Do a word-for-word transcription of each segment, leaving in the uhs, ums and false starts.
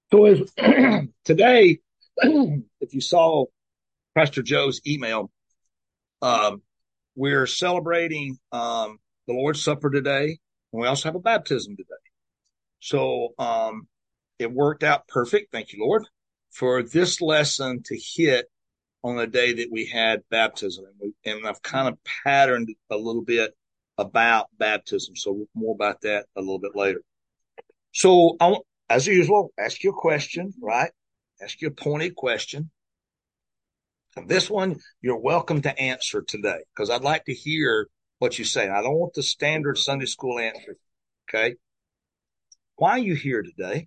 So as, today, if you saw Pastor Joe's email, um, we're celebrating um, the Lord's Supper today, and we also have a baptism today. So um, it worked out perfect, thank you, Lord, for this lesson to hit on the day that we had baptism. And, we, and I've kind of patterned a little bit about baptism, so more about that a little bit later. So, I, as usual, ask you a question, right? Ask you a pointed question. And this one, you're welcome to answer today because I'd like to hear what you say. I don't want the standard Sunday school answer. Okay. Why are you here today?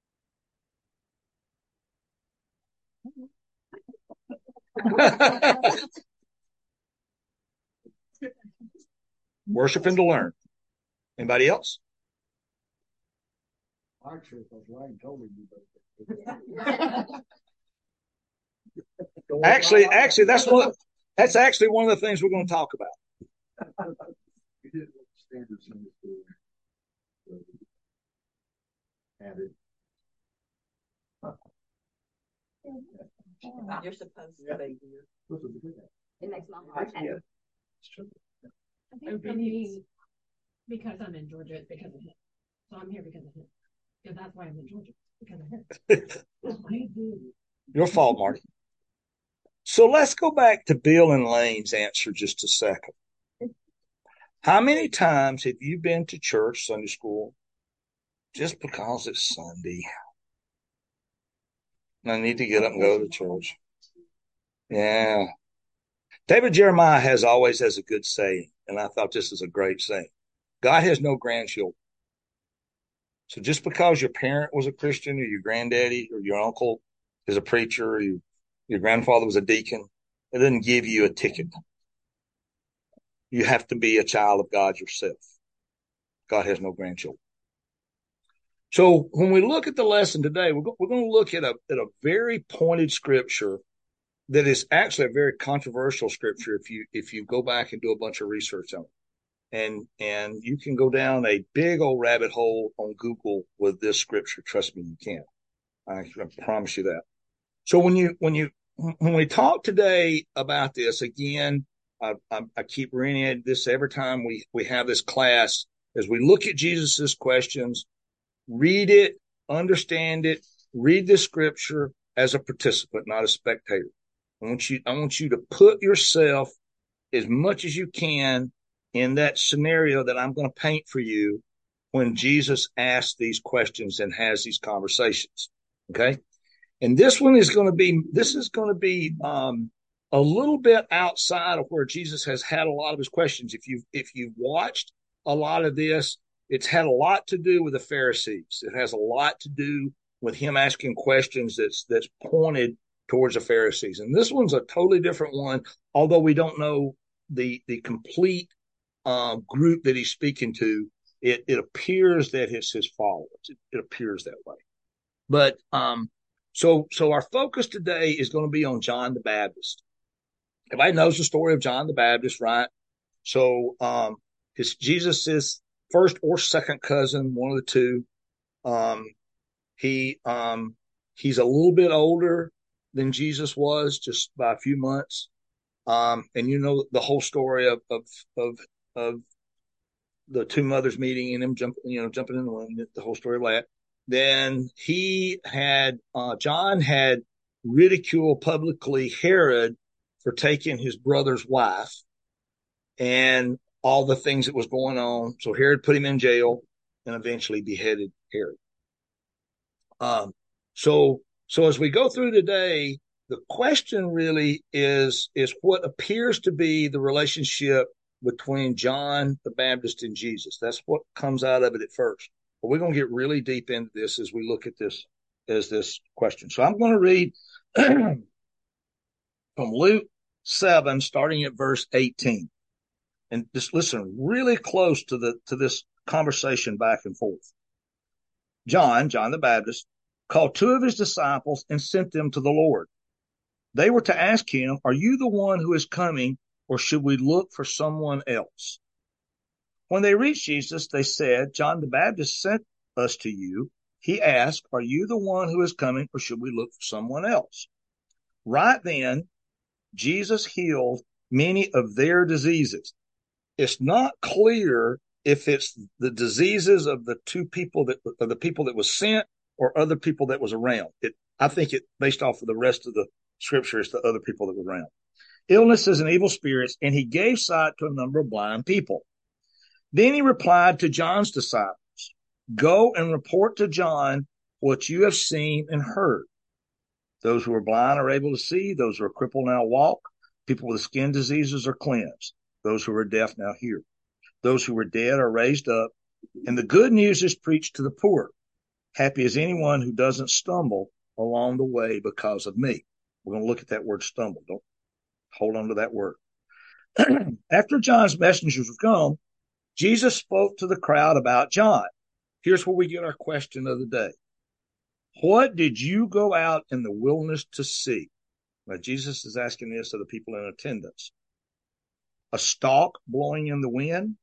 Worshiping to learn. Anybody else? Actually, actually, that's one. Of, that's actually one of the things we're going to talk about. You're supposed to be here. It makes my heart happy. I think for me, because I'm in Georgia, it's because of him. So I'm here because of him. Because that's why I'm in Georgia, because of him. Your fault, Marty. So let's go back to Bill and Lane's answer just a second. How many times have you been to church, Sunday school, just because it's Sunday? I need to get up and go to church. Yeah. David Jeremiah has always has a good saying, and I thought this is a great saying. God has no grandchildren. So just because your parent was a Christian or your granddaddy or your uncle is a preacher or you, your grandfather was a deacon, it doesn't give you a ticket. You have to be a child of God yourself. God has no grandchildren. So when we look at the lesson today, we're, go- we're going to look at a, at a very pointed scripture that is actually a very controversial scripture if you if you go back and do a bunch of research on it. And and you can go down a big old rabbit hole on Google with this scripture. Trust me, you can. I, I promise you that. So when you when you when we talk today about this again, I, I, I keep reading this every time we we have this class. As we look at Jesus's questions, read it, understand it, read the scripture as a participant, not a spectator. I want you, I want you to put yourself as much as you can in that scenario that I'm going to paint for you when Jesus asks these questions and has these conversations. Okay. And this one is going to be, this is going to be, um, a little bit outside of where Jesus has had a lot of his questions. If you've, if you've watched a lot of this, it's had a lot to do with the Pharisees. It has a lot to do with him asking questions that's, that's pointed towards the Pharisees. And this one's a totally different one, although we don't know the, the complete, uh, group that he's speaking to. It, it appears that it's his followers. It, it appears that way. But, um, so, so our focus today is going to be on John the Baptist. Everybody knows the story of John the Baptist, right? So, um, his Jesus' first or second cousin, one of the two. Um, he, um, he's a little bit older than Jesus was, just by a few months. Um, and you know the whole story of, of, of, of the two mothers meeting and him jumping, you know, jumping in the room, the whole story of that. Then he had, uh, John had ridiculed publicly Herod for taking his brother's wife and all the things that was going on. So Herod put him in jail and eventually beheaded Herod. Um, so, so as we go through today, the question really is, is what appears to be the relationship between John the Baptist and Jesus. That's what comes out of it at first. But we're going to get really deep into this as we look at this, as this question. So I'm going to read from Luke seven, starting at verse eighteen. And just listen really close to the, to this conversation back and forth. John, John the Baptist, called two of his disciples and sent them to the Lord. They were to ask him, "Are you the one who is coming, or should we look for someone else?" When they reached Jesus, they said, "John the Baptist sent us to you, He asked, are you the one who is coming, or should we look for someone else? Right then, Jesus healed many of their diseases. It's not clear if it's the diseases of the two people that of the people that was sent or other people that was around. It, I think it, based off of the rest of the scripture, it's the other people that were around. Illnesses and evil spirits, and he gave sight to a number of blind people. Then he replied to John's disciples, go and report to John what you have seen and heard. Those who are blind are able to see. Those who are crippled now walk. People with skin diseases are cleansed. Those who are deaf now hear. Those who were dead are raised up. And the good news is preached to the poor. Happy is anyone who doesn't stumble along the way because of me. We're going to look at that word stumble. Don't hold on to that word. After John's messengers were gone, Jesus spoke to the crowd about John. Here's where we get our question of the day. What did you go out in the wilderness to see? Now, Jesus is asking this of the people in attendance. A stalk blowing in the wind?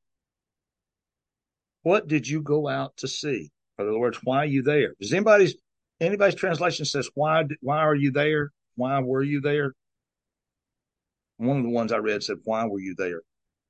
What did you go out to see? In other words, why are you there? Does anybody's anybody's translation says, why, why are you there? Why were you there? One of the ones I read said, why were you there?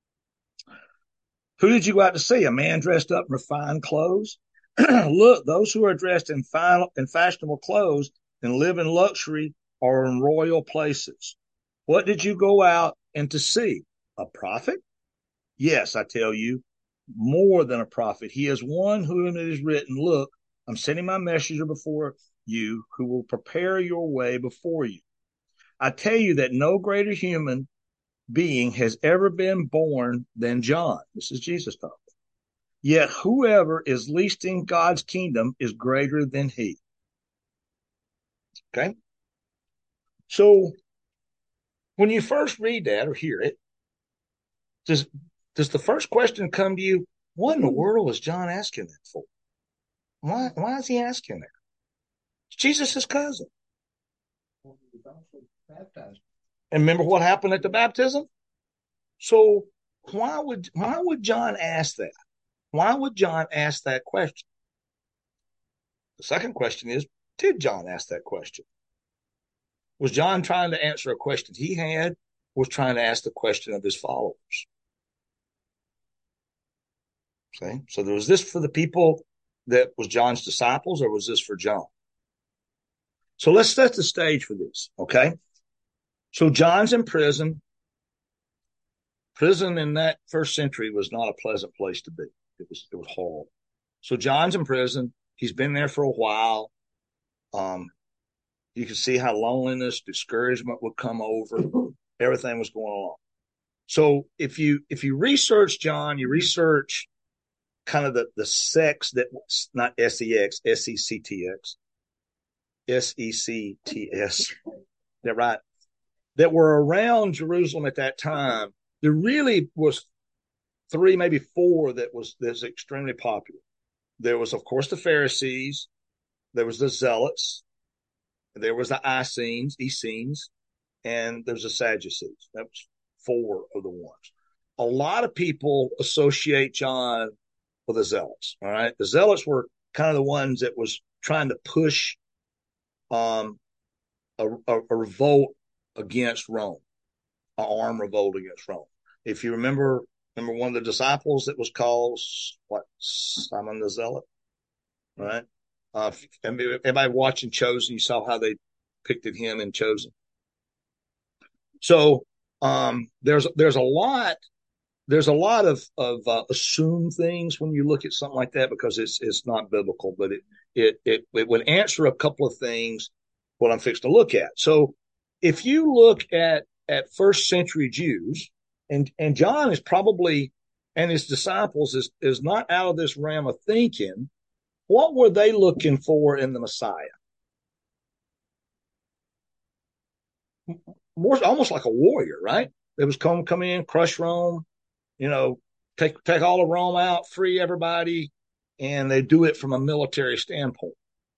Who did you go out to see? A man dressed up in refined clothes? Look, those who are dressed in fine in fashionable clothes and live in luxury are in royal places. What did you go out and to see? A prophet? Yes, I tell you, more than a prophet. He is one whom it is written, look, I'm sending my messenger before you who will prepare your way before you. I tell you that no greater human being has ever been born than John. This is Jesus talking. Yet whoever is least in God's kingdom is greater than he. Okay? So when you first read that or hear it, does, does the first question come to you, what in the world is John asking that for? Why, why is he asking that? It's Jesus' cousin. And remember what happened at the baptism? So why would, why would John ask that? Why would John ask that question? The second question is, did John ask that question? Was John trying to answer a question he had, or was trying to ask the question of his followers? Okay, so was this for the people that was John's disciples, or was this for John? So let's set the stage for this, okay? So John's in prison. Prison in that first century was not a pleasant place to be. It was, it was horrible. So John's in prison. He's been there for a while. Um, you can see how loneliness, discouragement would come over. Everything was going on. So if you, if you research John, you research kind of the, the sects that, not S E X, S E C T X, S E C T S, that right, that were around Jerusalem at that time. There really was three, maybe four that was, that was extremely popular. There was, of course, the Pharisees. There was the Zealots. There was the Essenes, Essenes, and there was the Sadducees. That was four of the ones. A lot of people associate John with the Zealots. All right. The Zealots were kind of the ones that was trying to push um, a, a, a revolt against Rome, an armed revolt against Rome. If you remember, remember one of the disciples that was called, what, Simon the Zealot, right? Uh, everybody watching Chosen, you saw how they depicted him in Chosen. So um, there's there's a lot there's a lot of of uh, assumed things when you look at something like that, because it's it's not biblical, but it it it it would answer a couple of things what I'm fixed to look at. So if you look at at first century Jews, and and John is probably, and his disciples is is not out of this realm of thinking. What were they looking for in the Messiah? More, almost like a warrior, right? They was come come in, crush Rome, you know, take take all of Rome out, free everybody, and they do it from a military standpoint.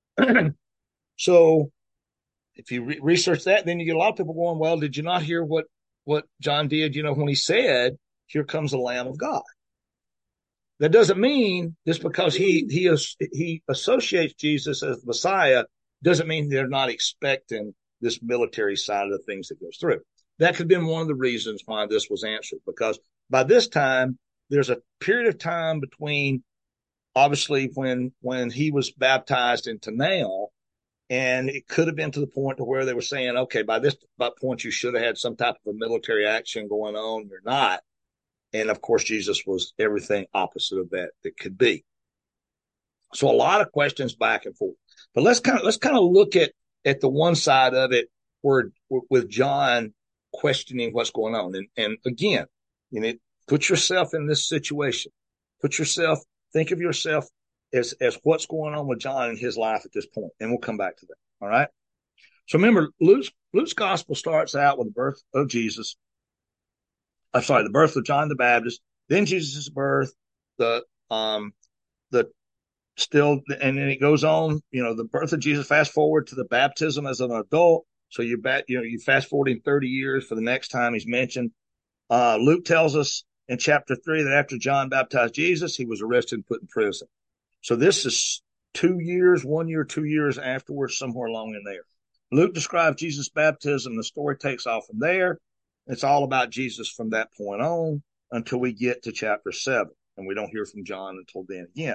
So, if you re- research that, then you get a lot of people going, "Well, did you not hear what what John did? You know, when he said, 'Here comes the Lamb of God.'" That doesn't mean just because he he he associates Jesus as the Messiah doesn't mean they're not expecting this military side of the things that goes through. That could have been one of the reasons why this was answered, because by this time there's a period of time between obviously when when he was baptized into now, and it could have been to the point to where they were saying, okay, by this by point you should have had some type of a military action going on. You're not. And of course, Jesus was everything opposite of that that could be. So a lot of questions back and forth. But let's kind of let's kind of look at at the one side of it where with John questioning what's going on. And and again, you know, put yourself in this situation. Put yourself, think of yourself as as what's going on with John in his life at this point. And we'll come back to that. All right. So remember, Luke's Luke's gospel starts out with the birth of Jesus. I'm sorry, the birth of John the Baptist, then Jesus' birth, the um, the still, and then it goes on. You know, the birth of Jesus. Fast forward to the baptism as an adult. So you bet, you know, you fast forwarding thirty years for the next time he's mentioned. Uh, Luke tells us in chapter three that after John baptized Jesus, he was arrested and put in prison. So this is two years, one year, two years afterwards, somewhere along in there. Luke describes Jesus' baptism. The story takes off from there. It's all about Jesus from that point on until we get to chapter seven, and we don't hear from John until then again.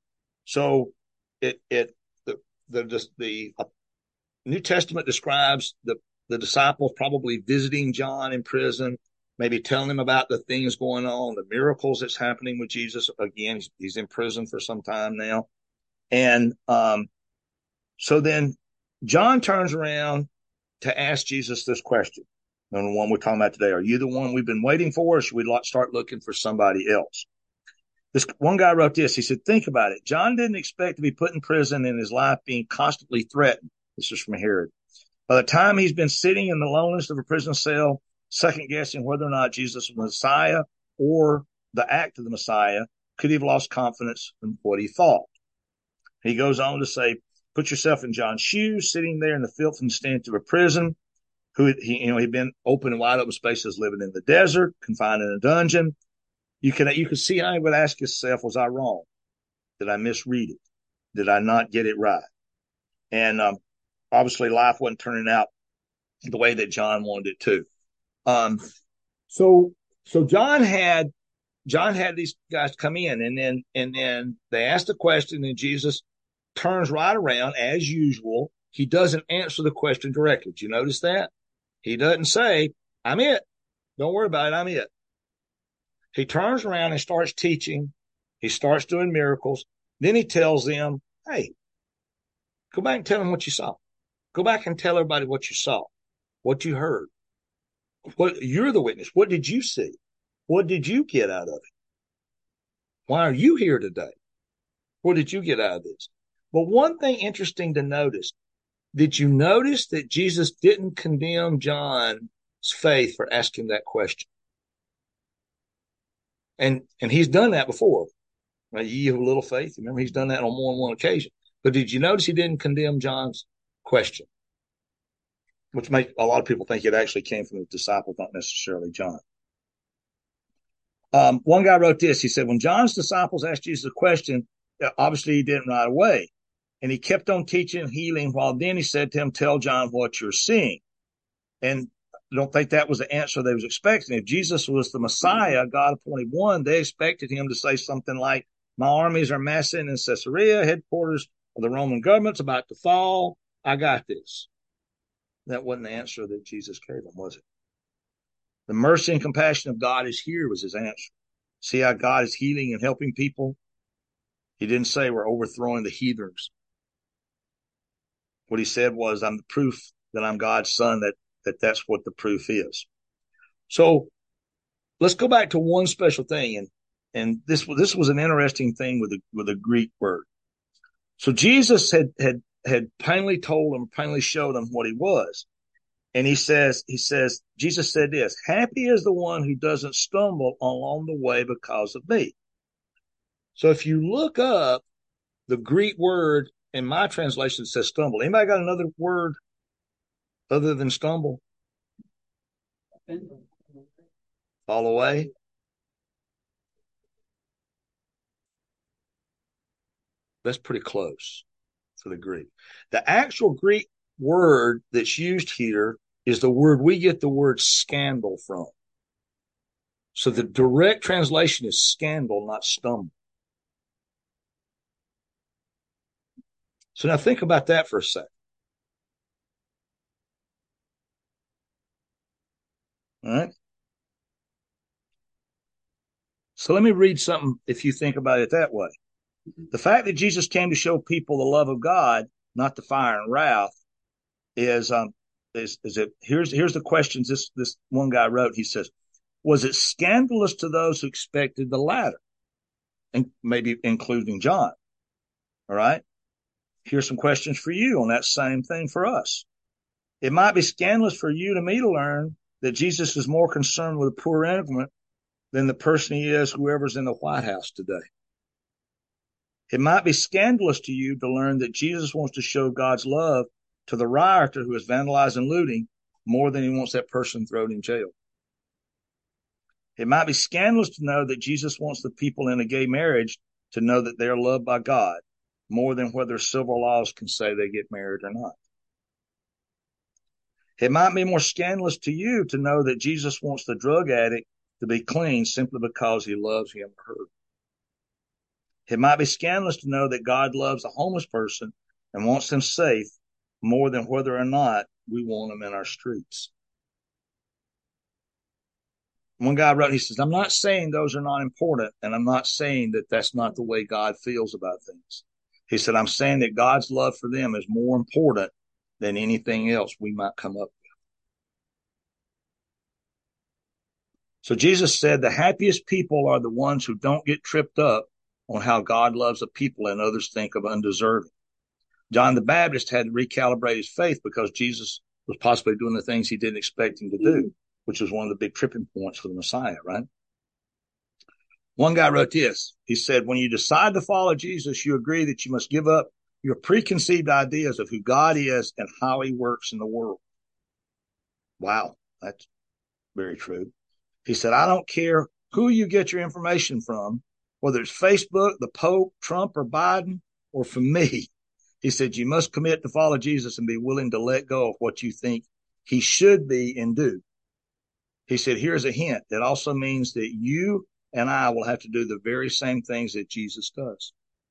So it it the the the uh, New Testament describes the the disciples probably visiting John in prison, maybe telling him about the things going on, the miracles that's happening with Jesus. Again, he's, he's in prison for some time now, and um, so then John turns around to ask Jesus this question. And the one we're talking about today, are you the one we've been waiting for, or should we start looking for somebody else? This one guy wrote this. He said, think about it. John didn't expect to be put in prison and his life being constantly threatened. This is from Herod. By the time he's been sitting in the loneliness of a prison cell, second guessing whether or not Jesus was the Messiah or the act of the Messiah, could he have lost confidence in what he thought? He goes on to say, put yourself in John's shoes, sitting there in the filth and stench of a prison. Who he, you know, he'd been open and wide open spaces, living in the desert, confined in a dungeon. You can, you can see how he would ask himself, was I wrong? Did I misread it? Did I not get it right? And, um, obviously life wasn't turning out the way that John wanted it to. Um, so, so John had, John had these guys come in, and then, and then they asked the question, and Jesus turns right around as usual. He doesn't answer the question directly. Did you notice that? He doesn't say, I'm it. Don't worry about it. I'm it. He turns around and starts teaching. He starts doing miracles. Then he tells them, hey, go back and tell them what you saw. Go back and tell everybody what you saw, what you heard. What, you're the witness. What did you see? What did you get out of it? Why are you here today? What did you get out of this? But one thing interesting to notice, did you notice that Jesus didn't condemn John's faith for asking that question? And and he's done that before. Right? You have a little faith. Remember, he's done that on more than one occasion. But did you notice he didn't condemn John's question? Which makes a lot of people think it actually came from the disciples, not necessarily John. Um, one guy wrote this. He said, when John's disciples asked Jesus a question, obviously he didn't right away. And he kept on teaching and healing, while then he said to him, tell John what you're seeing. And I don't think that was the answer they was expecting. If Jesus was the Messiah, God appointed one, they expected him to say something like, my armies are massing in Caesarea, headquarters of the Roman government's about to fall. I got this. That wasn't the answer that Jesus gave them, was it? The mercy and compassion of God is here was his answer. See how God is healing and helping people? He didn't say we're overthrowing the heathens. What he said was, I'm the proof that I'm God's son, that, that that's what the proof is. So let's go back to one special thing. And, and this, this was an interesting thing with a, with a Greek word. So Jesus had, had, had plainly told them, plainly showed them what he was. And he says, he says, Jesus said this, happy is the one who doesn't stumble along the way because of me. So if you look up the Greek word, in my translation, it says stumble. Anybody got another word other than stumble? Fall away. That's pretty close to the Greek. The actual Greek word that's used here is the word we get the word scandal from. So the direct translation is scandal, not stumble. So now think about that for a second. All right. So let me read something if you think about it that way. The fact that Jesus came to show people the love of God, not the fire and wrath, is um is is it here's here's the questions this this one guy wrote. He says, was it scandalous to those who expected the latter? And maybe including John. All right. Here's some questions for you on that same thing for us. It might be scandalous for you to me to learn that Jesus is more concerned with the poor immigrant than the person he is, whoever's in the White House today. It might be scandalous to you to learn that Jesus wants to show God's love to the rioter who is vandalizing and looting more than he wants that person thrown in jail. It might be scandalous to know that Jesus wants the people in a gay marriage to know that they are loved by God more than whether civil laws can say they get married or not. It might be more scandalous to you to know that Jesus wants the drug addict to be clean simply because he loves him or her. It might be scandalous to know that God loves a homeless person and wants them safe more than whether or not we want them in our streets. One guy wrote, he says, I'm not saying those are not important, and I'm not saying that that's not the way God feels about things. He said, I'm saying that God's love for them is more important than anything else we might come up with. So Jesus said the happiest people are the ones who don't get tripped up on how God loves a people and others think of undeserving. John the Baptist had to recalibrate his faith because Jesus was possibly doing the things he didn't expect him to do, which was one of the big tripping points for the Messiah, right? One guy wrote this. He said, when you decide to follow Jesus, you agree that you must give up your preconceived ideas of who God is and how he works in the world. Wow, that's very true. He said, I don't care who you get your information from, whether it's Facebook, the Pope, Trump, or Biden, or from me. He said, you must commit to follow Jesus and be willing to let go of what you think he should be and do. He said, here's a hint. That also means that you and I will have to do the very same things that Jesus does.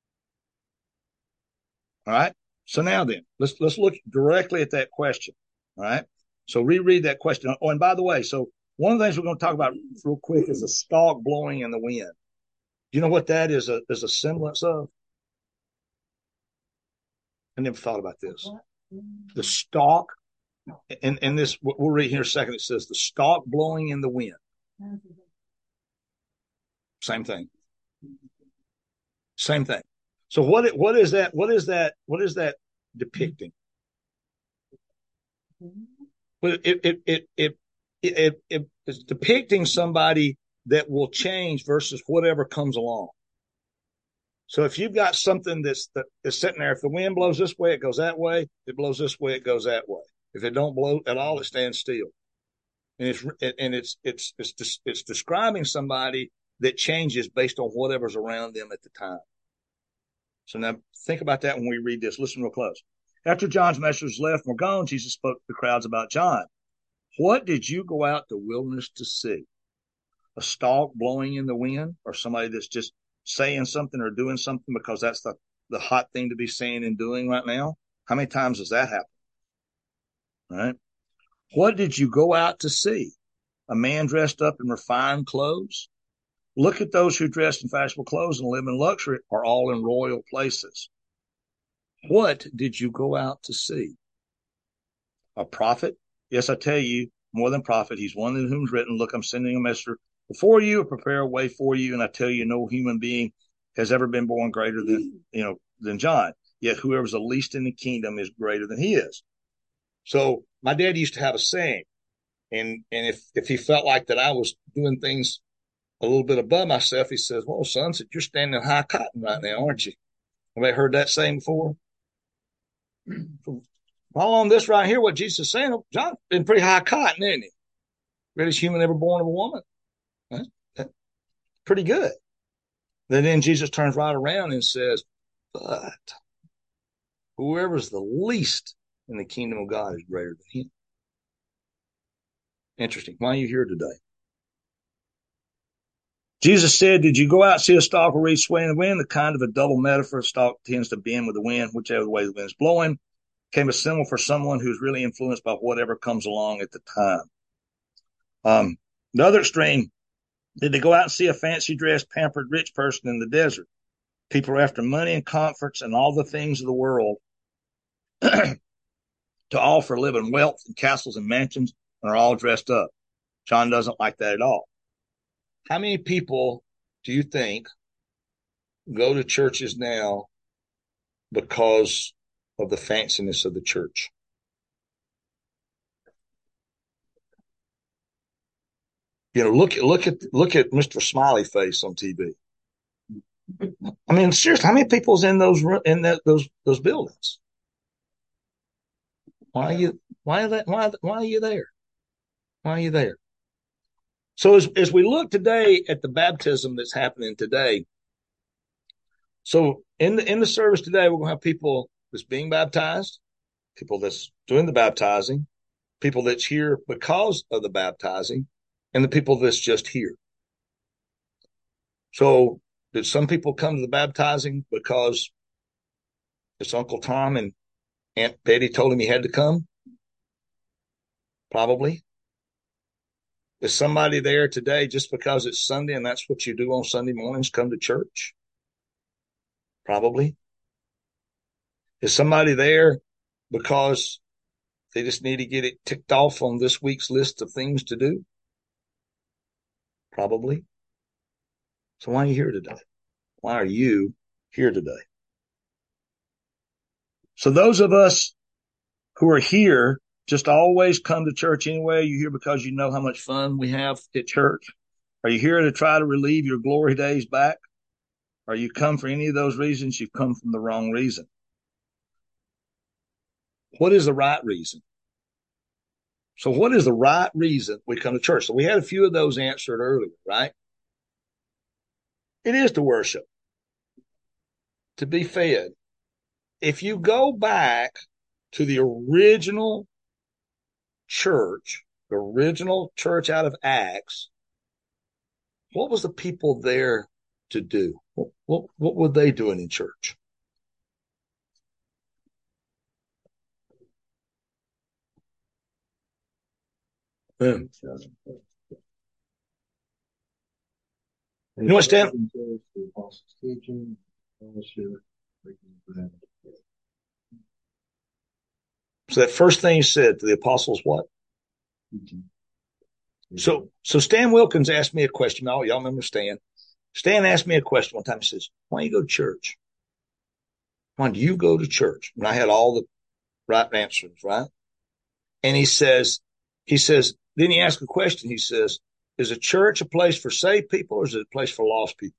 All right. So now then, let's, let's look directly at that question. All right. So reread that question. Oh, and by the way, so one of the things we're going to talk about real quick is a stalk blowing in the wind. Do you know what that is a, is a semblance of? I never thought about this. The stalk, and, and this, we'll read here in a second. It says the stalk blowing in the wind. Same thing. Same thing. So what, what is that? What is that? What is that depicting? Well, it, it, it, it, it, it, it's depicting somebody that will change versus whatever comes along. So if you've got something that's, that's sitting there, if the wind blows this way, it goes that way. If it blows this way, it goes that way. If it don't blow at all, it stands still. And it's, and it's, it's, it's, it's describing somebody that changes based on whatever's around them at the time. So now think about that when we read this. Listen real close. After John's messengers left and were gone, Jesus spoke to the crowds about John. What did you go out to the wilderness to see? A stalk blowing in the wind, or somebody that's just saying something or doing something because that's the, the hot thing to be saying and doing right now? How many times does that happen? All right. What did you go out to see? A man dressed up in refined clothes? Look at those who dress in fashionable clothes and live in luxury are all in royal places. What did you go out to see? A prophet? Yes, I tell you, more than prophet. He's one in whom's written, look, I'm sending a messenger before you, prepare a way for you. And I tell you, no human being has ever been born greater than, you know, than John. Yet whoever's the least in the kingdom is greater than he is. So my dad used to have a saying, and, and if, if he felt like that I was doing things a little bit above myself, he says, well, son, you're standing high cotton right now, aren't you? Have you heard that saying before? While on this right here, what Jesus is saying, John's been pretty high cotton, isn't he? Greatest human ever born of a woman. Huh? Pretty good. Then, then Jesus turns right around and says, But whoever's the least in the kingdom of God is greater than him. Interesting. Why are you here today? Jesus said, did you go out and see a stalk or reed swaying in the wind? The kind of a double metaphor. Stalk tends to bend with the wind, whichever way the wind is blowing. Became a symbol for someone who's really influenced by whatever comes along at the time. Um, the other extreme, did they go out and see a fancy dressed, pampered, rich person in the desert? People are after money and comforts and all the things of the world to offer, live in wealth and castles and mansions, and are all dressed up. John doesn't like that at all. How many people do you think go to churches now because of the fanciness of the church? You know, look at look at look at Mister Smiley Face on T V. I mean, seriously, how many people's in those in that those those buildings? Why are you why are that why why are you there? Why are you there? So as as we look today at the baptism that's happening today, so in the in the service today, we're gonna have people that's being baptized, people that's doing the baptizing, people that's here because of the baptizing, and the people that's just here. So did some people come to the baptizing because it's Uncle Tom and Aunt Betty told him he had to come? Probably. Is somebody there today just because it's Sunday and that's what you do on Sunday mornings, come to church? Probably. Is somebody there because they just need to get it ticked off on this week's list of things to do? Probably. So why are you here today? Why are you here today? So those of us who are here just always come to church anyway. You're here because you know how much fun we have at church. Are you here to try to relieve your glory days back? Or you come for any of those reasons? You've come from the wrong reason. What is the right reason? So what is the right reason we come to church? So we had a few of those answered earlier, right? It is to worship, to be fed. If you go back to the original church, the original church out of Acts, what was the people there to do? What, what, what were they doing in church? Hmm. You know what, Stan? So that first thing he said to the apostles, what? So, so Stan Wilkins asked me a question. Oh, y'all remember Stan? Stan asked me a question one time. He says, why do you go to church? Why do you go to church? And I had all the right answers, right? And he says, he says, then he asked a question. He says, is a church a place for saved people or is it a place for lost people?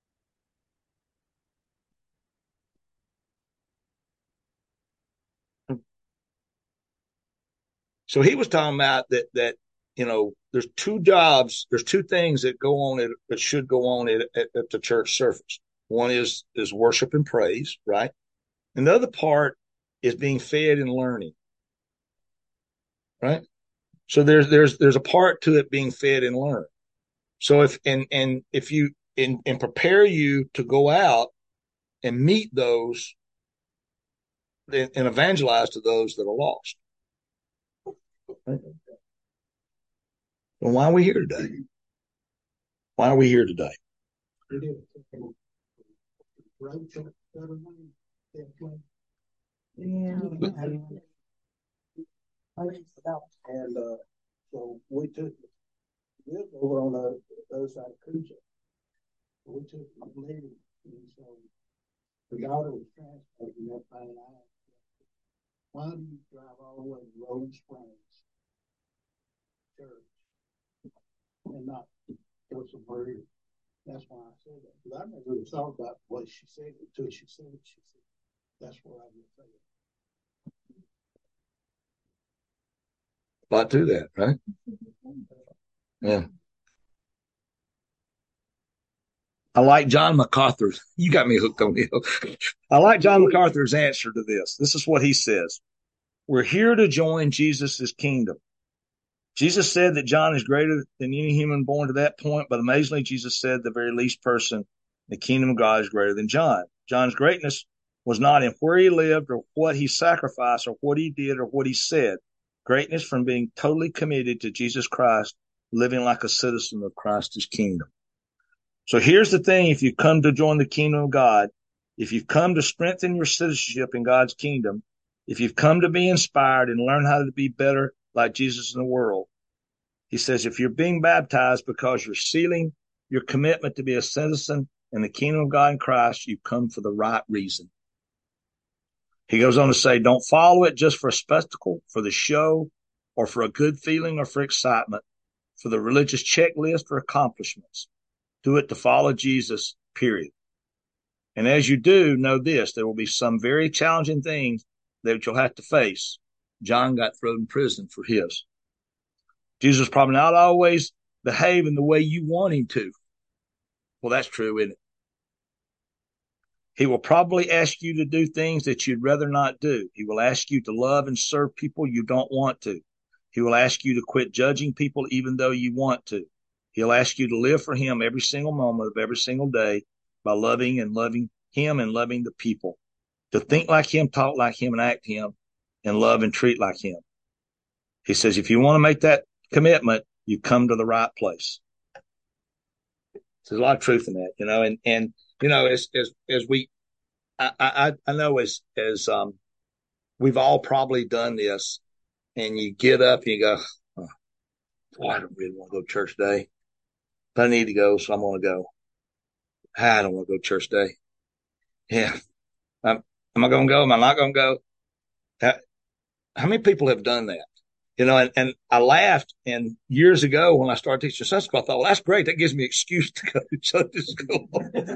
So he was talking about that, that, you know, there's two jobs, there's two things that go on it, that should go on at, at, at the church service. One is, is worship and praise, right? And the other part is being fed and learning, right? So there's, there's, there's a part to it being fed and learned. So if, and, and if you, and, and prepare you to go out and meet those and, and evangelize to those that are lost. Right? Well, why are we here today? Why are we here today? Yeah. And uh, so we took lived over on the other side of Cujo. We took my lady, and so the daughter was translating that thing out. Why do you drive all the way to Rolling Springs Church and not go somewhere else? That's why I said that. Because I never really thought about what she said until she said it. She said, that's where I would say it. A lot to that, right? Yeah. I like John MacArthur's. You got me hooked on him. I like John MacArthur's answer to this. This is what he says. We're here to join Jesus' kingdom. Jesus said that John is greater than any human born to that point, but amazingly, Jesus said the very least person in the kingdom of God is greater than John. John's greatness was not in where he lived or what he sacrificed or what he did or what he said. Greatness from being totally committed to Jesus Christ, living like a citizen of Christ's kingdom. So here's the thing. If you come to join the kingdom of God, if you've come to strengthen your citizenship in God's kingdom, if you've come to be inspired and learn how to be better like Jesus in the world, he says, if you're being baptized because you're sealing your commitment to be a citizen in the kingdom of God in Christ, you've come for the right reason. He goes on to say, don't follow it just for a spectacle, for the show, or for a good feeling or for excitement, for the religious checklist or accomplishments. Do it to follow Jesus, period. And as you do, know this, there will be some very challenging things that you'll have to face. John got thrown in prison for his. Jesus probably not always behaving the way you want him to. Well, that's true, isn't it? He will probably ask you to do things that you'd rather not do. He will ask you to love and serve people you don't want to. He will ask you to quit judging people even though you want to. He'll ask you to live for him every single moment of every single day by loving and loving him and loving the people. To think like him, talk like him, and act him, and love and treat like him. He says, if you want to make that commitment, you come to the right place. There's a lot of truth in that, you know, and, and, you know, as, as, as we, I, I, I know as, as, um, we've all probably done this, and you get up and you go, oh, boy, I don't really want to go to church today, but I need to go, so I'm going to go. I don't want to go to church today. Yeah. Um, am I going to go? Am I not going to go? How, how many people have done that? You know, and, and I laughed, and years ago when I started teaching Sunday school, I thought, well, that's great. That gives me an excuse to go to Sunday school.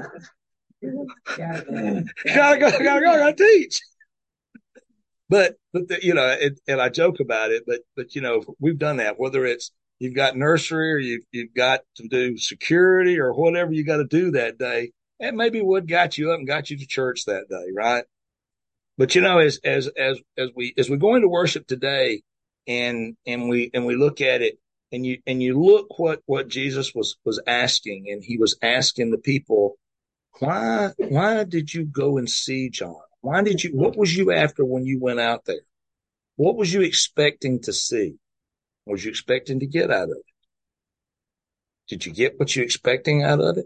gotta go, gotta go, gotta teach. But, but the, you know, it, and I joke about it, but, but, you know, we've done that, whether it's you've got nursery or you've, you've got to do security or whatever you got to do that day. And maybe what got you up and got you to church that day, right? But, you know, as, as, as, as we, as we go into worship today and, and we, and we look at it and you, and you look what, what Jesus was, was asking, and he was asking the people, why, why did you go and see John? Why did you, what was you after when you went out there? What was you expecting to see? What was you expecting to get out of it? Did you get what you expecting out of it?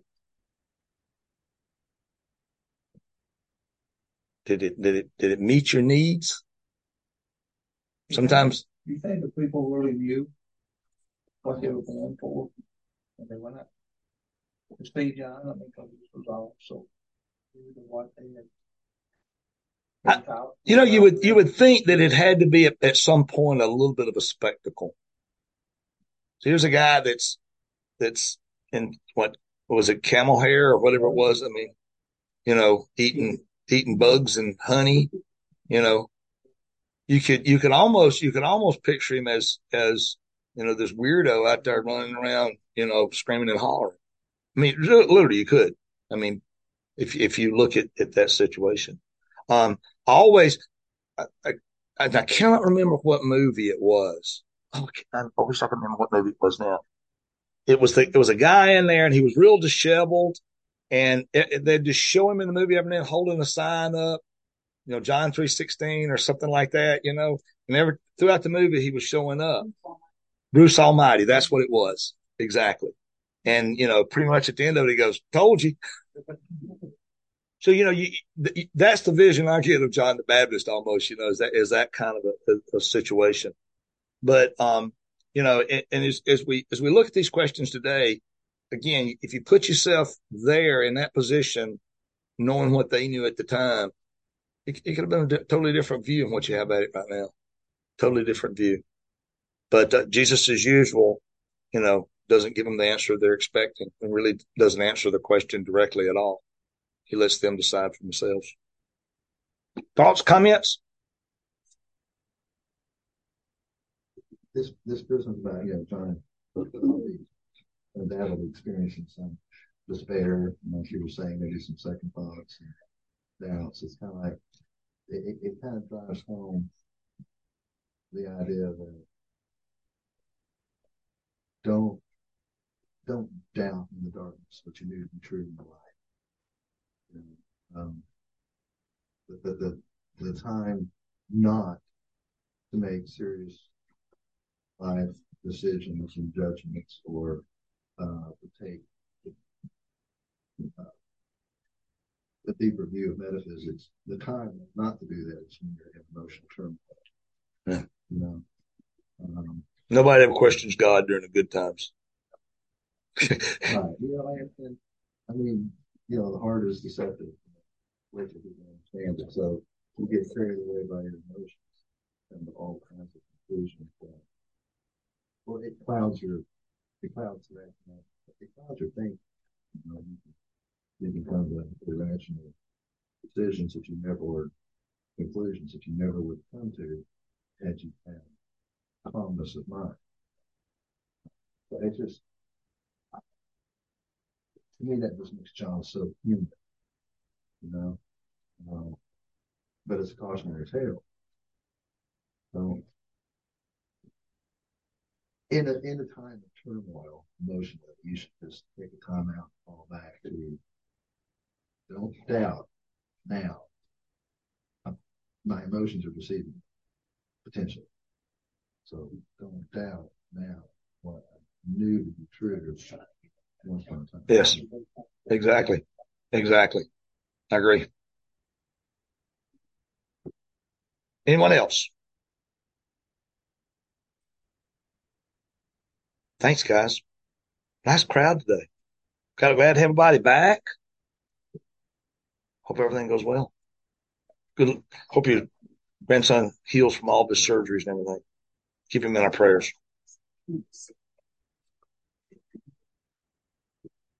Did it, did it, did it meet your needs? Sometimes. Do you think the people really knew what they were going for when they went out to see John? I mean, because this was all so what they had. I, you know, you would, you would think that it had to be at, at some point a little bit of a spectacle. So here's a guy that's, that's in what, what was it, camel hair or whatever it was. I mean, you know, eating, eating bugs and honey, you know, you could, you could almost, you could almost picture him as, as, you know, this weirdo out there running around, you know, screaming and hollering. I mean, literally you could. I mean, if, if you look at, at that situation. Um, I always, I, I, I cannot remember what movie it was. Oh, I wish I could remember what movie it was now. It was the, it was a guy in there and he was real disheveled, and it, it, they'd just show him in the movie every now and then holding a sign up, you know, John three sixteen or something like that, you know, and every, throughout the movie he was showing up. Bruce Almighty. That's what it was. Exactly. And, you know, pretty much at the end of it, he goes, told you. So, you know, you, that's the vision I get of John the Baptist almost, you know, is that, is that kind of a, a, a situation. But, um, you know, and, and as, as we, as we look at these questions today, again, if you put yourself there in that position, knowing what they knew at the time, it, it could have been a di- totally different view than what you have at it right now. Totally different view. But uh, Jesus, as usual, you know, doesn't give them the answer they're expecting, and really doesn't answer the question directly at all. He lets them decide for themselves. Thoughts, comments? This this business about, you know, trying to put all these, the dad will experience some despair, like you were saying, maybe some second thoughts and doubts. It's kind of like it, it, it kind of drives home the idea that don't don't doubt in the darkness what you knew to be true in the light. You know, um, the, the the the time not to make serious life decisions and judgments or uh, to take uh, the deeper view of metaphysics. The time not to do that is when you're in emotional turmoil. Yeah. You know, um, Nobody ever questions God during the good times. right. You know, and, and I mean, you know, the heart is deceptive. Wicked people understand it. So you get carried away by your emotions and all kinds of conclusions. That, well, it clouds your, it clouds that, you know, it clouds your thinking. You know, you can, you can come to irrational decisions that you never, or conclusions that you never would come to had you had calmness of mind. But it just, to me, that just makes John so human, you know. Um, but it's a cautionary tale. So, in a in a time of turmoil, emotionally, you should just take a time out and fall back to don't doubt now. My emotions are deceiving me, potentially. So don't doubt now what I knew to be true once upon a time. Yes, exactly. Exactly. I agree. Anyone else? Thanks, guys. Nice crowd today. Kind of glad to have everybody back. Hope everything goes well. Good. Hope your grandson heals from all of his surgeries and everything. Keep him in our prayers.